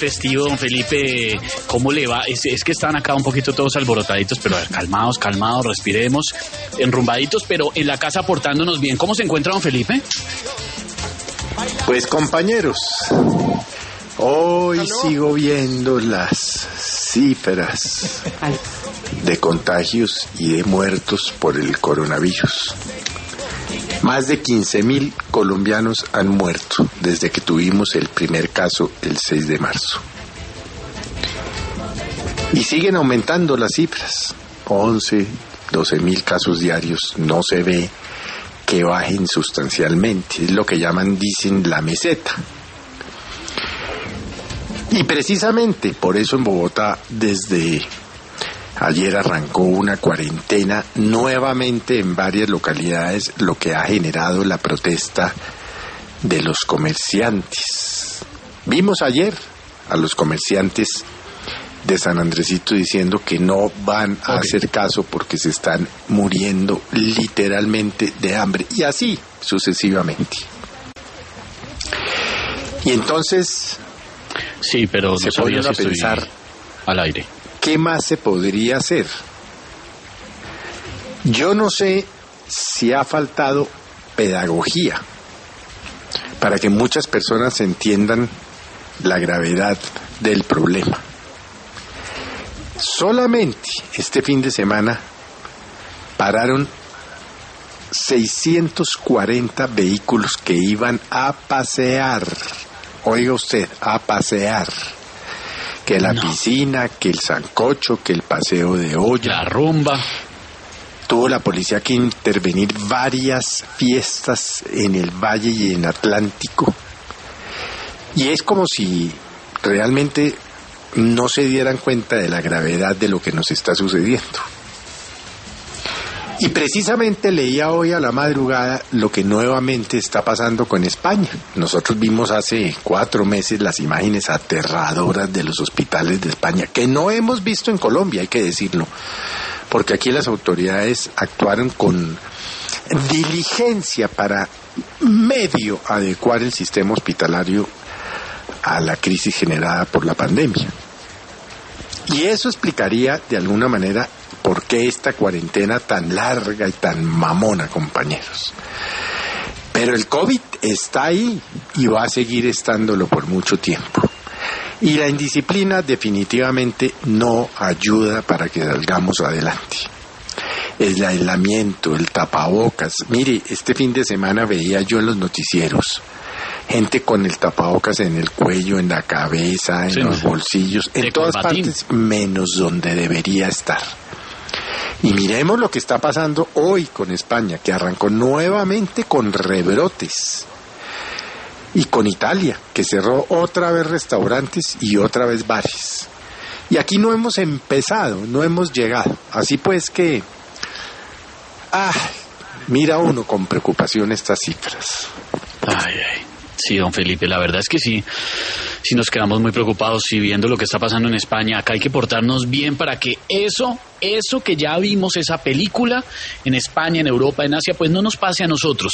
festivo, don Felipe, ¿cómo le va? Es que están acá un poquito todos alborotaditos, pero a ver, calmados, respiremos, enrumbaditos, pero en la casa portándonos bien. ¿Cómo se encuentra don Felipe? Pues compañeros, hoy sigo viendo las cifras de contagios y de muertos por el coronavirus. Más de 15.000 colombianos han muerto desde que tuvimos el primer caso el 6 de marzo. Y siguen aumentando las cifras. 11, 12.000 casos diarios. No se ve que bajen sustancialmente. Es lo que dicen la meseta. Y precisamente por eso en Bogotá desde ayer arrancó una cuarentena nuevamente en varias localidades, lo que ha generado la protesta de los comerciantes. Vimos ayer a los comerciantes de San Andresito diciendo que no van a hacer caso porque se están muriendo literalmente de hambre, y así sucesivamente. Y entonces sí, pero se ponen a pensar al aire. ¿Qué más se podría hacer? Yo no sé si ha faltado pedagogía para que muchas personas entiendan la gravedad del problema. Solamente este fin de semana pararon 640 vehículos que iban a pasear. Oiga usted, a pasear. Que la piscina, que el sancocho, que el paseo de olla. La rumba. Tuvo la policía que intervenir varias fiestas en el Valle y en Atlántico. Y es como si realmente no se dieran cuenta de la gravedad de lo que nos está sucediendo. Y precisamente leía hoy a la madrugada lo que nuevamente está pasando con España. Nosotros vimos hace 4 meses las imágenes aterradoras de los hospitales de España, que no hemos visto en Colombia, hay que decirlo, porque aquí las autoridades actuaron con diligencia para medio adecuar el sistema hospitalario a la crisis generada por la pandemia. Y eso explicaría de alguna manera por qué esta cuarentena tan larga y tan mamona, compañeros. Pero el COVID está ahí y va a seguir estándolo por mucho tiempo. Y la indisciplina definitivamente no ayuda para que salgamos adelante. El aislamiento, el tapabocas. Mire, este fin de semana veía yo en los noticieros gente con el tapabocas en el cuello, en la cabeza, en los bolsillos, en todas partes, menos donde debería estar. Y miremos lo que está pasando hoy con España, que arrancó nuevamente con rebrotes. Y con Italia, que cerró otra vez restaurantes y otra vez bares. Y aquí no hemos empezado, no hemos llegado. Así pues que mira uno con preocupación estas cifras. Sí, don Felipe, la verdad es que sí nos quedamos muy preocupados y viendo lo que está pasando en España. Acá hay que portarnos bien para que eso que ya vimos, esa película en España, en Europa, en Asia, pues no nos pase a nosotros.